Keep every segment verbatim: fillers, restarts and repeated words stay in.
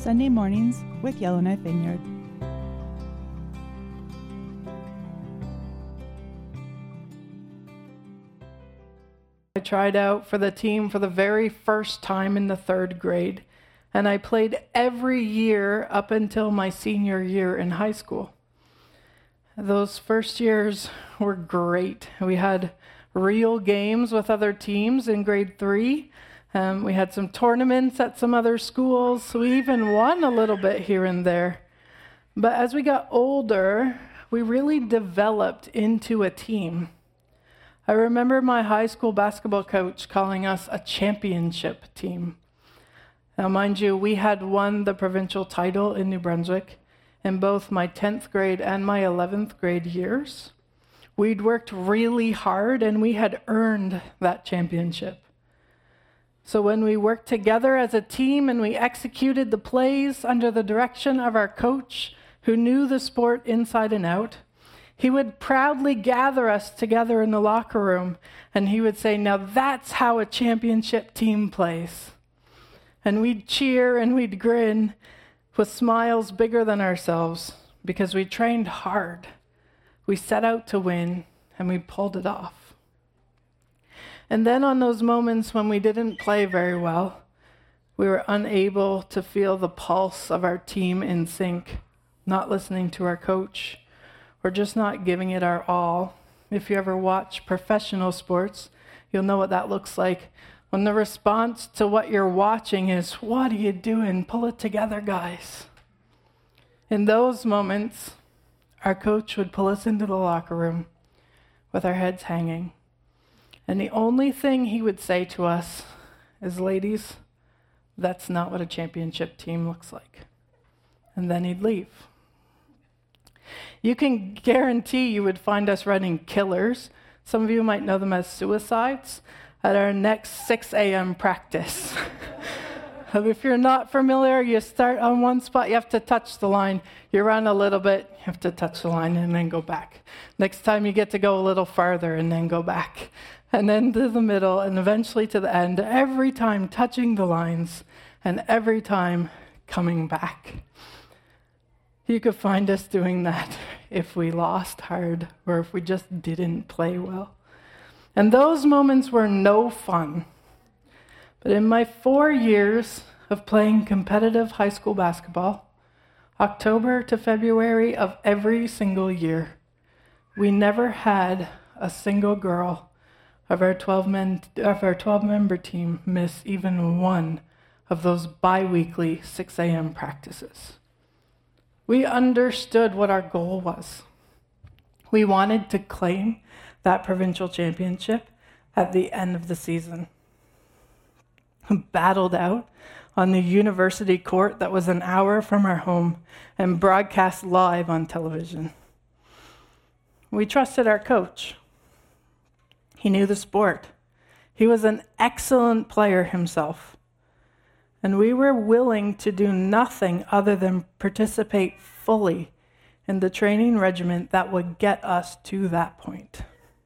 Sunday mornings with Yellowknife Vineyard. I tried out for the team for the very first time in the third grade, and I played every year up until my senior year in high school. Those first years were great. We had real games with other teams in grade three. Um, we had some tournaments at some other schools. We even won a little bit here and there. But as we got older, we really developed into a team. I remember my high school basketball coach calling us a championship team. Now, mind you, we had won the provincial title in New Brunswick in both my tenth grade and my eleventh grade years. We'd worked really hard and we had earned that championship. So when we worked together as a team and we executed the plays under the direction of our coach, who knew the sport inside and out, he would proudly gather us together in the locker room and he would say, "Now that's how a championship team plays." And we'd cheer and we'd grin with smiles bigger than ourselves because we trained hard. We set out to win and we pulled it off. And then on those moments when we didn't play very well, we were unable to feel the pulse of our team in sync, not listening to our coach, or just not giving it our all. If you ever watch professional sports, you'll know what that looks like. When the response to what you're watching is, "What are you doing? Pull it together, guys." In those moments, our coach would pull us into the locker room with our heads hanging. And the only thing he would say to us is, "Ladies, that's not what a championship team looks like." And then he'd leave. You can guarantee you would find us running killers. Some of you might know them as suicides at our next six a.m. practice. If you're not familiar, you start on one spot, you have to touch the line. You run a little bit, you have to touch the line and then go back. Next time you get to go a little farther and then go back. And then to the middle and eventually to the end, every time touching the lines and every time coming back. You could find us doing that if we lost hard or if we just didn't play well. And those moments were no fun. But in my four years of playing competitive high school basketball, October to February of every single year, we never had a single girl of our twelve men of our twelve member team miss even one of those bi-weekly six a.m. practices. We understood what our goal was. We wanted to claim that provincial championship at the end of the season. Battled out on the university court that was an hour from our home and broadcast live on television. We trusted our coach. He knew the sport. He was an excellent player himself. And we were willing to do nothing other than participate fully in the training regimen that would get us to that point.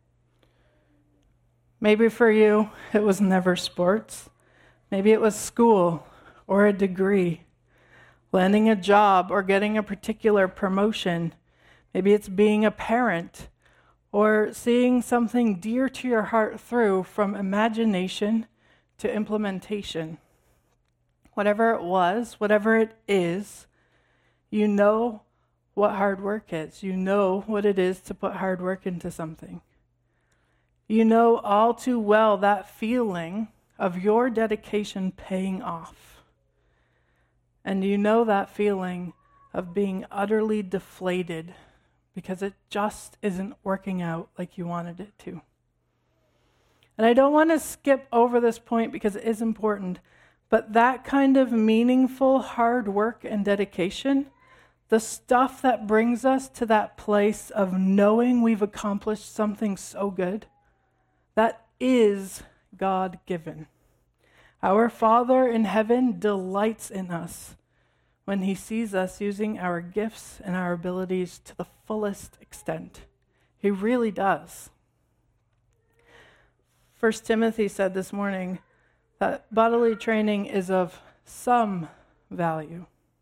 Maybe for you, it was never sports. Maybe it was school or a degree, landing a job or getting a particular promotion. Maybe it's being a parent or seeing something dear to your heart through from imagination to implementation. Whatever it was, whatever it is, you know what hard work is. You know what it is to put hard work into something. You know all too well that feeling of your dedication paying off. And you know that feeling of being utterly deflated because it just isn't working out like you wanted it to. And I don't want to skip over this point because it is important, but that kind of meaningful hard work and dedication, the stuff that brings us to that place of knowing we've accomplished something so good, that is God-given. Our Father in heaven delights in us when he sees us using our gifts and our abilities to the fullest extent. He really does. First Timothy said this morning that bodily training is of some value.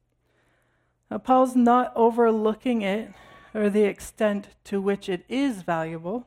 Now, Paul's not overlooking it or the extent to which it is valuable.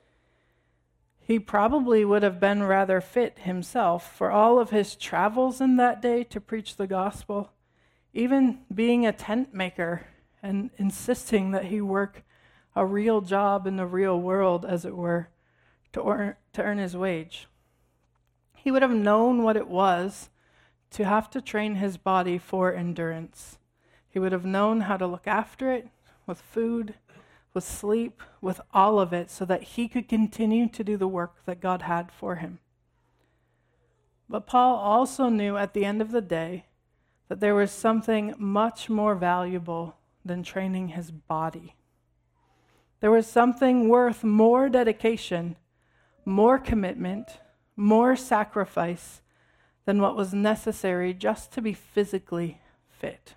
He probably would have been rather fit himself for all of his travels in that day to preach the gospel, even being a tent maker and insisting that he work a real job in the real world, as it were, to earn, to earn his wage. He would have known what it was to have to train his body for endurance. He would have known how to look after it with food, with sleep, with all of it, so that he could continue to do the work that God had for him. But Paul also knew at the end of the day that there was something much more valuable than training his body. There was something worth more dedication, more commitment, more sacrifice than what was necessary just to be physically fit.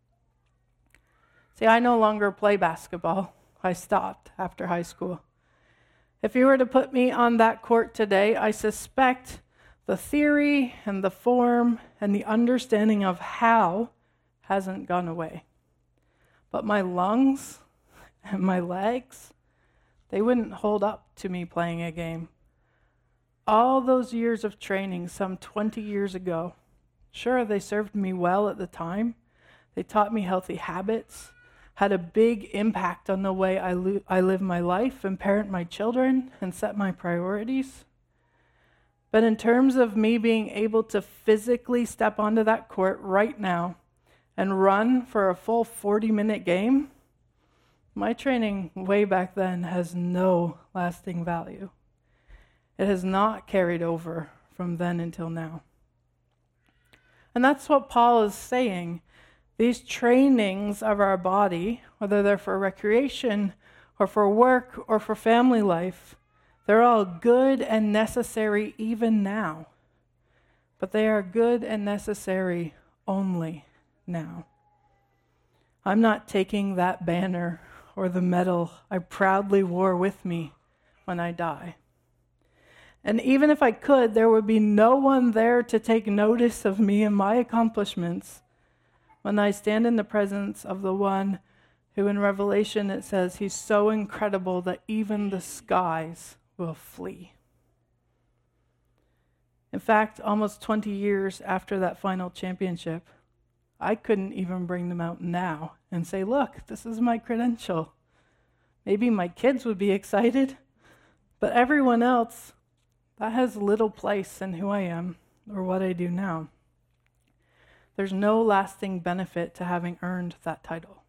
See, I no longer play basketball. I stopped after high school. If you were to put me on that court today, I suspect the theory and the form and the understanding of how hasn't gone away. But my lungs and my legs, they wouldn't hold up to me playing a game. All those years of training some twenty years ago, sure, they served me well at the time. They taught me healthy habits, had a big impact on the way I, lo- I live my life and parent my children and set my priorities. But in terms of me being able to physically step onto that court right now and run for a full forty-minute game, my training way back then has no lasting value. It has not carried over from then until now. And that's what Paul is saying. These trainings of our body, whether they're for recreation or for work or for family life, they're all good and necessary even now. But they are good and necessary only now. I'm not taking that banner or the medal I proudly wore with me when I die. And even if I could, there would be no one there to take notice of me and my accomplishments when I stand in the presence of the one who in Revelation it says he's so incredible that even the skies will flee. In fact, almost twenty years after that final championship, I couldn't even bring them out now and say, look, this is my credential. Maybe my kids would be excited, but everyone else, that has little place in who I am or what I do now. There's no lasting benefit to having earned that title.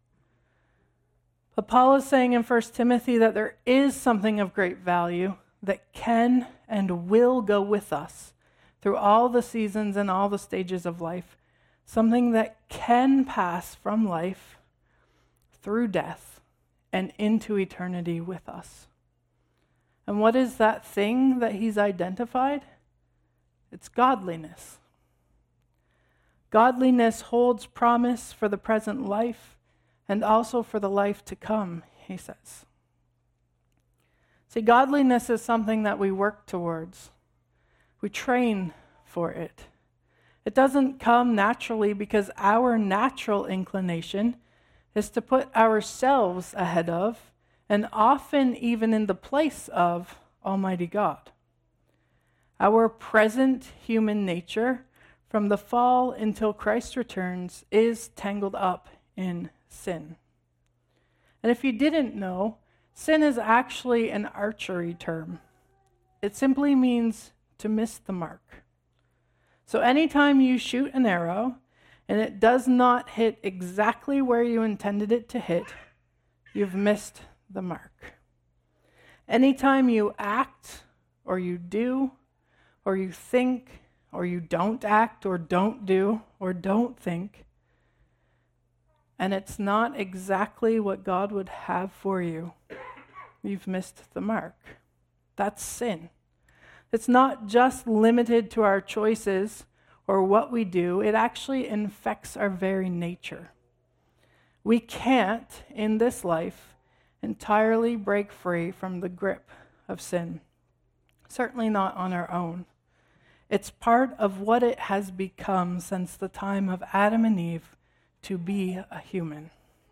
But Paul is saying in First Timothy that there is something of great value that can and will go with us through all the seasons and all the stages of life, something that can pass from life through death and into eternity with us. And what is that thing that he's identified? It's godliness. Godliness holds promise for the present life and also for the life to come, he says. See, godliness is something that we work towards. We train for it. It doesn't come naturally because our natural inclination is to put ourselves ahead of and often even in the place of Almighty God. Our present human nature, from the fall until Christ returns, is tangled up in sin. And if you didn't know, sin is actually an archery term. It simply means to miss the mark. So anytime you shoot an arrow and it does not hit exactly where you intended it to hit, you've missed the mark. Anytime you act or you do or you think or you don't act or don't do or don't think, and it's not exactly what God would have for you, you've missed the mark. That's sin. It's not just limited to our choices or what we do. It actually infects our very nature. We can't, in this life, entirely break free from the grip of sin. Certainly not on our own. It's part of what it has become since the time of Adam and Eve to be a human.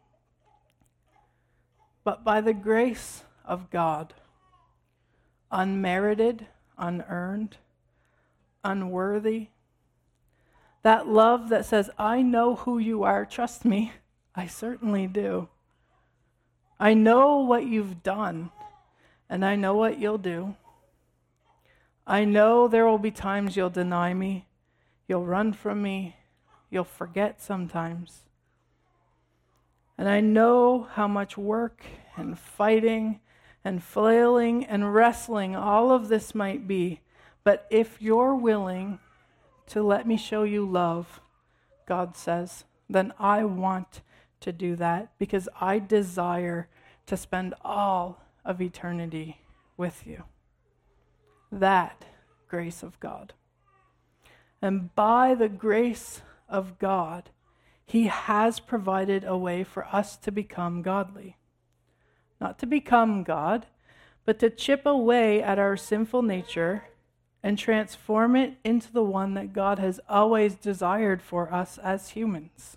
But by the grace of God, unmerited, unearned, unworthy, that love that says, I know who you are, trust me, I certainly do. I know what you've done, and I know what you'll do. I know there will be times you'll deny me, you'll run from me, you'll forget sometimes. And I know how much work and fighting and flailing and wrestling all of this might be, but if you're willing to let me show you love, God says, then I want to do that because I desire to spend all of eternity with you. That grace of God. And by the grace of God, He has provided a way for us to become godly. Not to become God, but to chip away at our sinful nature and transform it into the one that God has always desired for us as humans.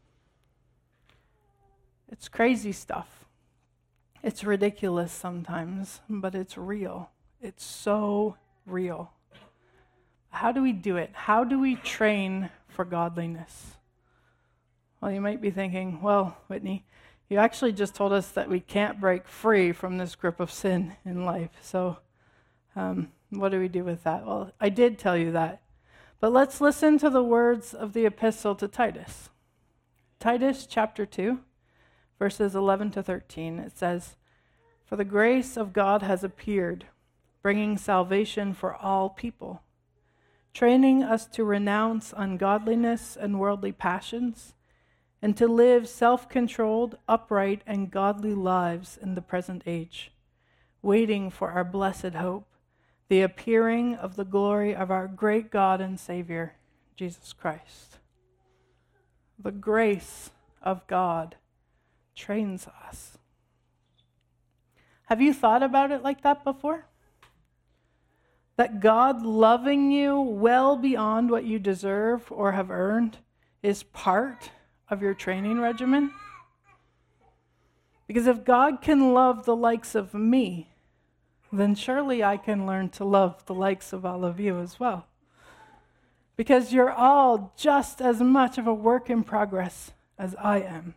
It's crazy stuff. It's ridiculous sometimes, but it's real. It's so real. How do we do it? How do we train for godliness? Well, you might be thinking, well, Whitney, you actually just told us that we can't break free from this grip of sin in life. So um, what do we do with that? Well, I did tell you that. But let's listen to the words of the epistle to Titus. Titus chapter two, verses eleven to thirteen. It says, For the grace of God has appeared, bringing salvation for all people, training us to renounce ungodliness and worldly passions, and to live self-controlled, upright, and godly lives in the present age, waiting for our blessed hope, the appearing of the glory of our great God and Savior, Jesus Christ. The grace of God trains us. Have you thought about it like that before? That God loving you well beyond what you deserve or have earned is part of your training regimen? Because if God can love the likes of me, then surely I can learn to love the likes of all of you as well. Because you're all just as much of a work in progress as I am.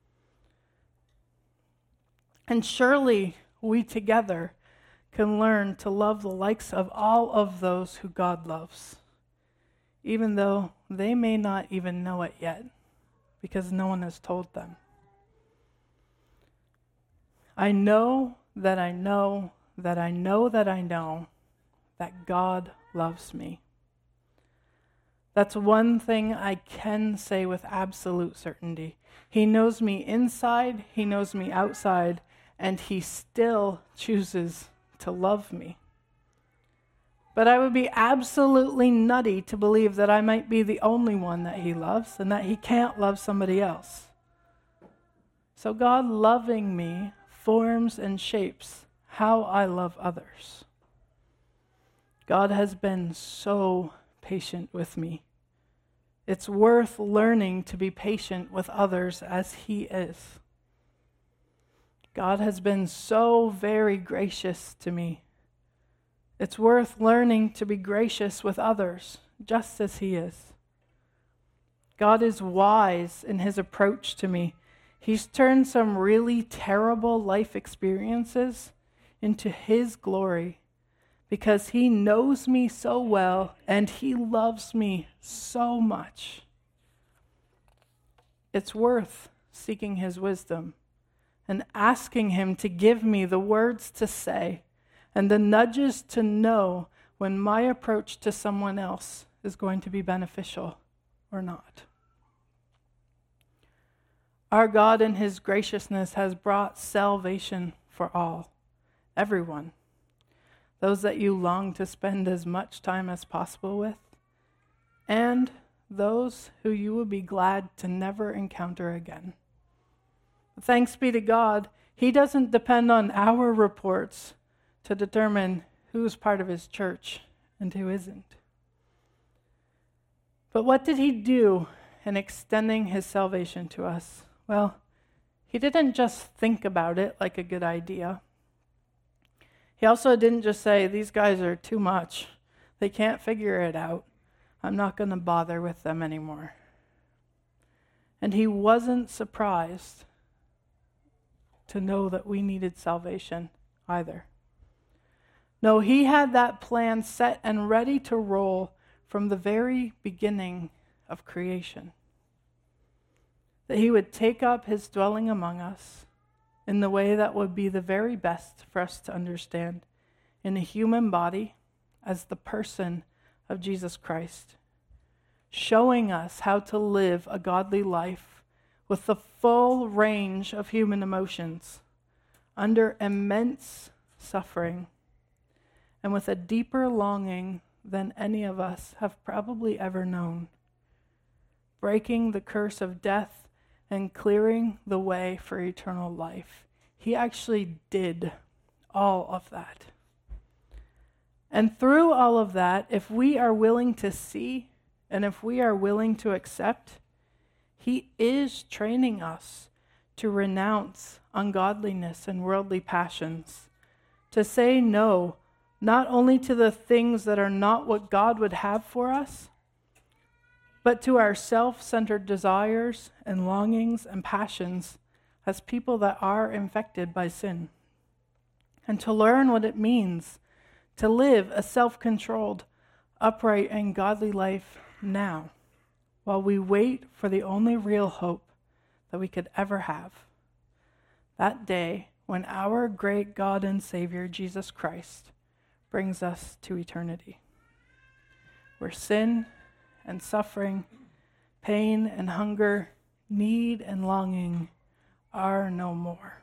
And surely we together can learn to love the likes of all of those who God loves, even though they may not even know it yet, because no one has told them. I know that I know that I know that I know that God loves me. That's one thing I can say with absolute certainty. He knows me inside, He knows me outside, and He still chooses to love me. But I would be absolutely nutty to believe that I might be the only one that He loves and that He can't love somebody else. So God loving me forms and shapes how I love others. God has been so patient with me. It's worth learning to be patient with others as He is. God has been so very gracious to me. It's worth learning to be gracious with others, just as He is. God is wise in His approach to me. He's turned some really terrible life experiences into His glory because He knows me so well and He loves me so much. It's worth seeking His wisdom and asking Him to give me the words to say and the nudges to know when my approach to someone else is going to be beneficial or not. Our God in His graciousness has brought salvation for all, everyone. Those that you long to spend as much time as possible with, and those who you will be glad to never encounter again. Thanks be to God, He doesn't depend on our reports to determine who's part of His church and who isn't. But what did He do in extending his salvation to us? Well, he didn't just think about it like a good idea. He also didn't just say, these guys are too much. They can't figure it out. I'm not going to bother with them anymore. And he wasn't surprised to know that we needed salvation either. No, he had that plan set and ready to roll from the very beginning of creation. That he would take up his dwelling among us in the way that would be the very best for us to understand, in a human body as the person of Jesus Christ, showing us how to live a godly life with the full range of human emotions, under immense suffering, and with a deeper longing than any of us have probably ever known, breaking the curse of death and clearing the way for eternal life. He actually did all of that. And through all of that, if we are willing to see and if we are willing to accept, he is training us to renounce ungodliness and worldly passions, to say no, not only to the things that are not what God would have for us, but to our self-centered desires and longings and passions as people that are infected by sin, and to learn what it means to live a self-controlled, upright, and godly life now, while we wait for the only real hope that we could ever have, that day when our great God and Savior, Jesus Christ, brings us to eternity, where sin and suffering, pain and hunger, need and longing are no more.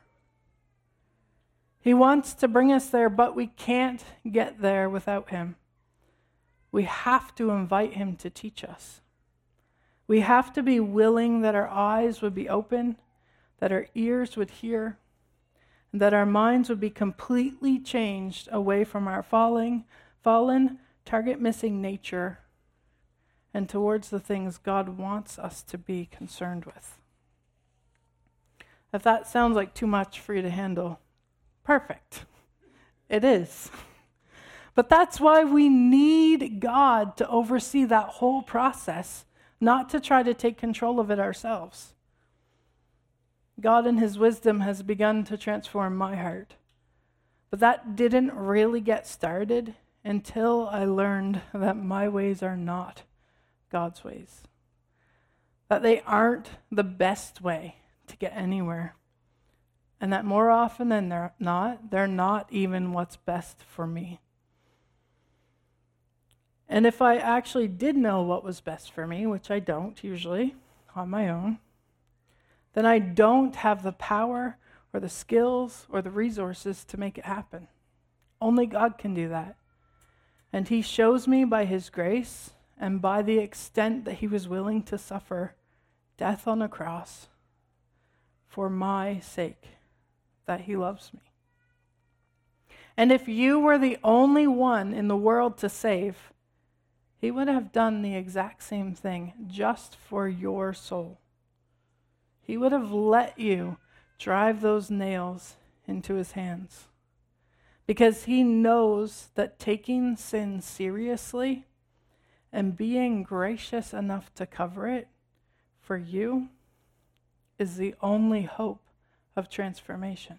He wants to bring us there, but we can't get there without him. We have to invite him to teach us. We have to be willing that our eyes would be open, that our ears would hear, and that our minds would be completely changed away from our falling, fallen, target-missing nature and towards the things God wants us to be concerned with. If that sounds like too much for you to handle, perfect. It is. But that's why we need God to oversee that whole process, not to try to take control of it ourselves. God in his wisdom has begun to transform my heart. But that didn't really get started until I learned that my ways are not God's ways. That they aren't the best way to get anywhere. And that more often than they're not, they're not even what's best for me. And if I actually did know what was best for me, which I don't usually on my own, then I don't have the power or the skills or the resources to make it happen. Only God can do that. And he shows me by his grace and by the extent that he was willing to suffer death on a cross for my sake, that he loves me. And if you were the only one in the world to save, he would have done the exact same thing just for your soul. He would have let you drive those nails into his hands, because he knows that taking sin seriously and being gracious enough to cover it for you is the only hope of transformation.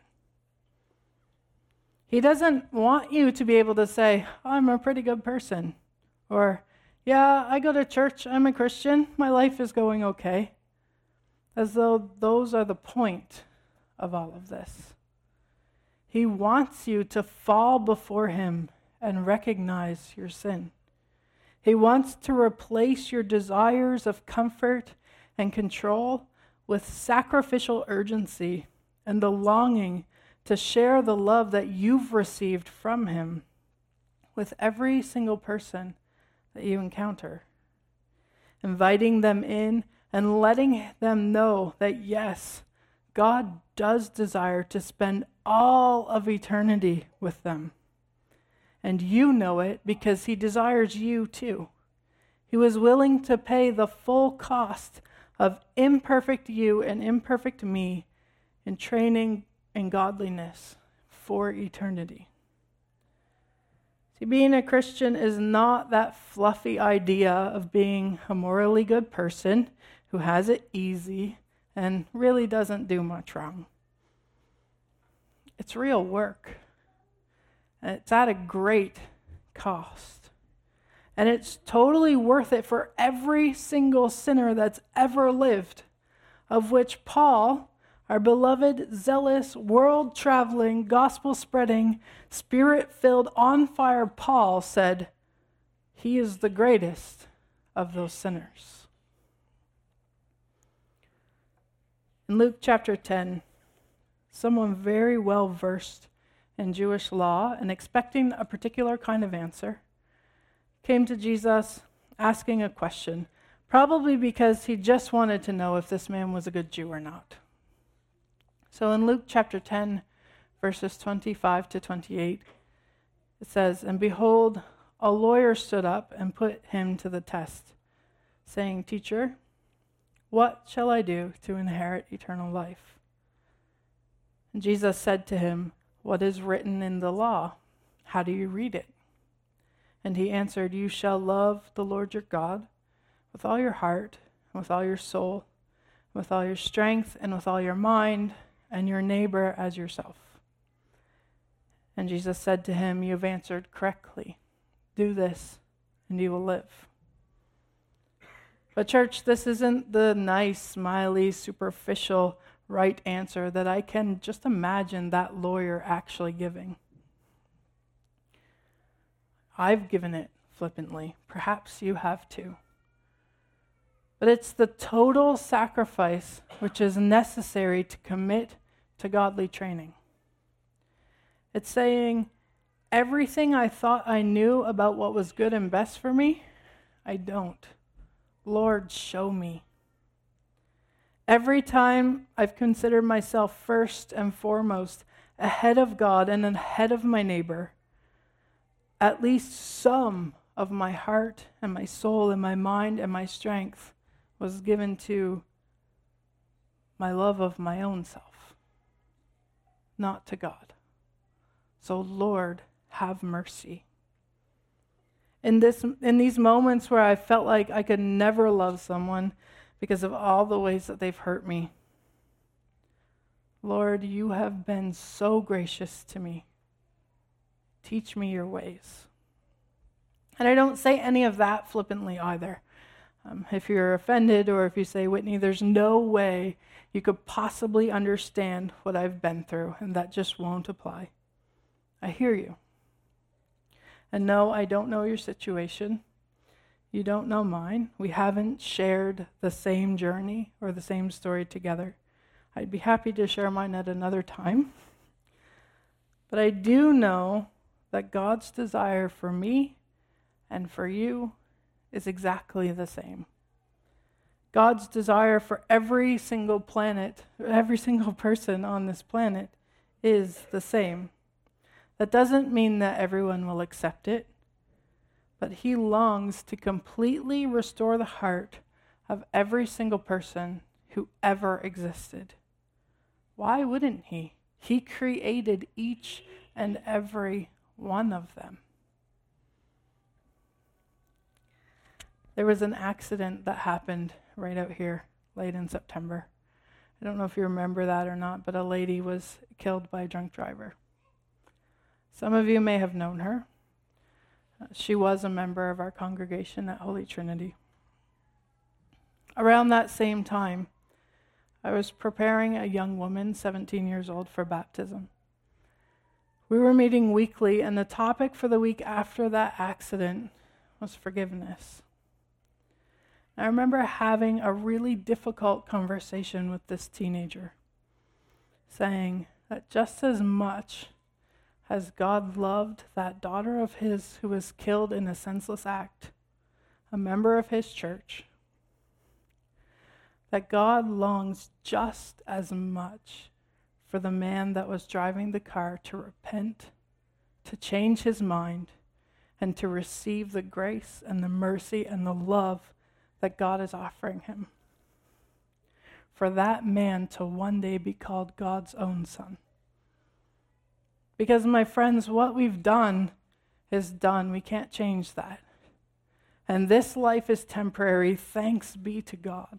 He doesn't want you to be able to say, oh, I'm a pretty good person, or, yeah, I go to church, I'm a Christian, my life is going okay, as though those are the point of all of this. He wants you to fall before him and recognize your sin. He wants to replace your desires of comfort and control with sacrificial urgency and the longing to share the love that you've received from him with every single person that you encounter, inviting them in and letting them know that, yes, God does desire to spend all of eternity with them. And you know it because he desires you too. He was willing to pay the full cost of imperfect you and imperfect me in training in godliness for eternity. See, being a Christian is not that fluffy idea of being a morally good person who has it easy and really doesn't do much wrong. It's real work, and it's at a great cost. And it's totally worth it for every single sinner that's ever lived, of which Paul, our beloved, zealous, world-traveling, gospel-spreading, spirit-filled, on-fire Paul said, he is the greatest of those sinners. In Luke chapter ten, someone very well versed in Jewish law and expecting a particular kind of answer came to Jesus asking a question, probably because he just wanted to know if this man was a good Jew or not. So in Luke chapter ten, verses twenty-five to twenty-eight, it says, "And behold, a lawyer stood up and put him to the test, saying, 'Teacher, what shall I do to inherit eternal life?' And Jesus said to him, 'What is written in the law? How do you read it?' And he answered, 'You shall love the Lord your God with all your heart, and with all your soul, and with all your strength, and with all your mind, and your neighbor as yourself.' And Jesus said to him, 'You have answered correctly. Do this, and you will live.'" But church, this isn't the nice, smiley, superficial, right answer that I can just imagine that lawyer actually giving. I've given it flippantly. Perhaps you have too. But it's the total sacrifice which is necessary to commit to godly training. It's saying, everything I thought I knew about what was good and best for me, I don't. Lord, show me. Every time I've considered myself first and foremost ahead of God and ahead of my neighbor, at least some of my heart and my soul and my mind and my strength was given to my love of my own self, not to God. So Lord, have mercy. In this, in these moments where I felt like I could never love someone because of all the ways that they've hurt me, Lord, you have been so gracious to me. Teach me your ways. And I don't say any of that flippantly either. Um, if you're offended or if you say, Whitney, there's no way you could possibly understand what I've been through, and that just won't apply. I hear you. And no, I don't know your situation. You don't know mine. We haven't shared the same journey or the same story together. I'd be happy to share mine at another time. But I do know that God's desire for me and for you is exactly the same. God's desire for every single planet, every single person on this planet is the same. That doesn't mean that everyone will accept it, but he longs to completely restore the heart of every single person who ever existed. Why wouldn't he? He created each and every one of them. There was an accident that happened right out here late in September. I don't know if you remember that or not, but a lady was killed by a drunk driver. Some of you may have known her. Uh, she was a member of our congregation at Holy Trinity. Around that same time, I was preparing a young woman, seventeen years old, for baptism. We were meeting weekly, and the topic for the week after that accident was forgiveness. I remember having a really difficult conversation with this teenager, saying that just as much as God loved that daughter of his who was killed in a senseless act, a member of his church, that God longs just as much for the man that was driving the car to repent, to change his mind, and to receive the grace and the mercy and the love that God is offering him. for that man to one day be called God's own son. Because, my friends, what we've done is done. We can't change that. And this life is temporary, thanks be to God.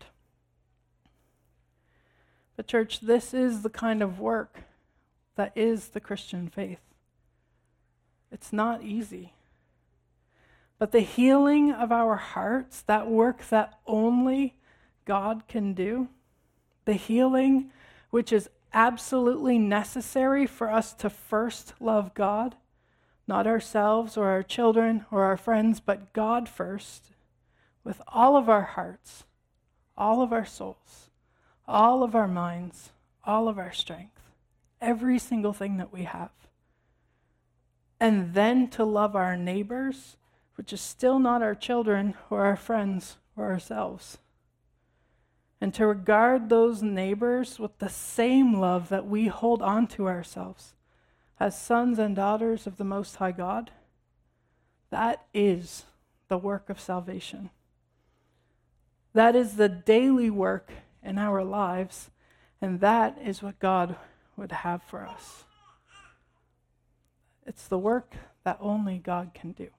But church, this is the kind of work that is the Christian faith. It's not easy. But the healing of our hearts, that work that only God can do, the healing which is absolutely necessary for us to first love God, not ourselves or our children or our friends, but God first, with all of our hearts, all of our souls, all of our minds, all of our strength, every single thing that we have. And then to love our neighbors, which is still not our children or our friends or ourselves. And to regard those neighbors with the same love that we hold on to ourselves as sons and daughters of the Most High God. That is the work of salvation. That is the daily work in our lives, and that is what God would have for us. It's the work that only God can do.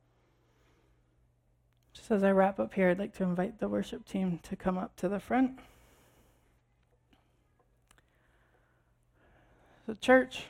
Just as I wrap up here, I'd like to invite the worship team to come up to the front. So, church,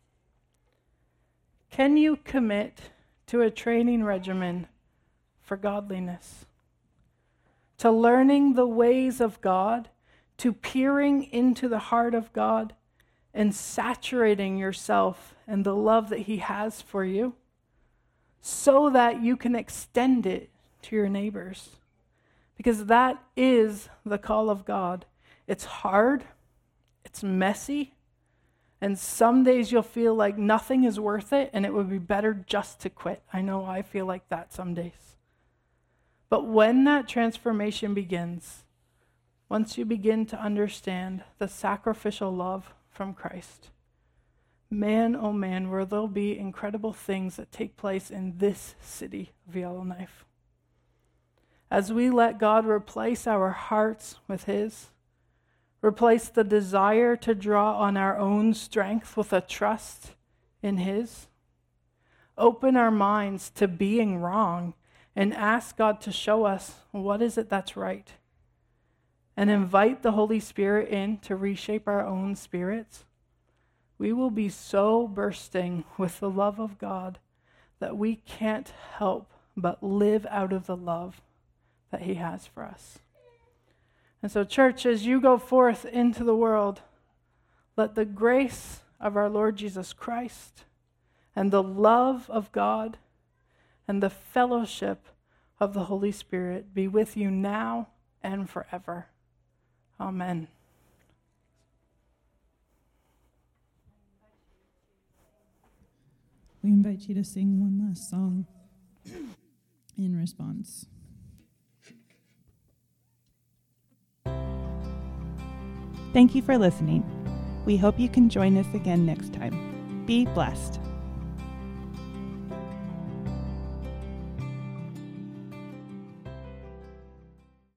can you commit to a training regimen for godliness? To learning the ways of God, to peering into the heart of God, and saturating yourself in the love that He has for you, so that you can extend it to your neighbors. Because that is the call of God. It's hard, it's messy, and some days you'll feel like nothing is worth it and it would be better just to quit. I know I feel like that some days. But when that transformation begins, once you begin to understand the sacrificial love from Christ, man, oh man, where there'll be incredible things that take place in this city of Yellowknife. As we let God replace our hearts with His, replace the desire to draw on our own strength with a trust in His, open our minds to being wrong and ask God to show us what is it that's right, and invite the Holy Spirit in to reshape our own spirits, we will be so bursting with the love of God that we can't help but live out of the love that He has for us. And so, church, as you go forth into the world, let the grace of our Lord Jesus Christ and the love of God and the fellowship of the Holy Spirit be with you now and forever. Amen. We invite you to sing one last song in response. Thank you for listening. We hope you can join us again next time. Be blessed.